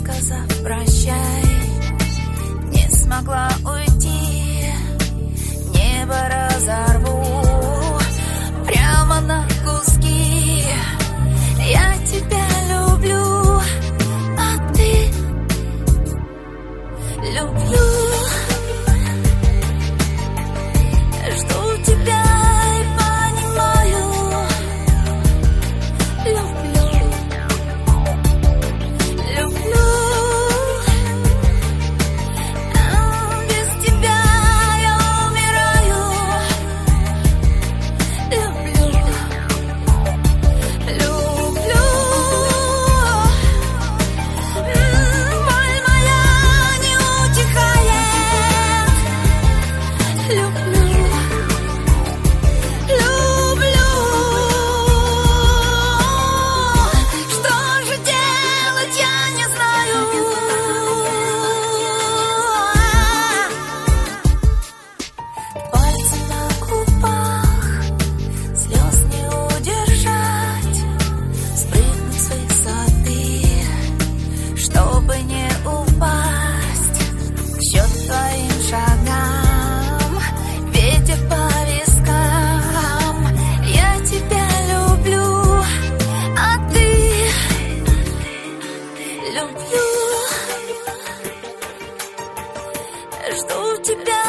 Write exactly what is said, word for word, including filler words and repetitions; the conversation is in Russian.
сказав прощай, не смогла уйти, небо разорву прямо на куски. Я тебя люблю, а ты люблю. Жду тебя и понимаю, люблю, люблю. Без тебя я умираю, люблю, люблю. Боль моя не утихает, люблю. Чтобы не упасть к счет твоим шагам, ветер по вискам. Я тебя люблю, а ты люблю. Жду тебя.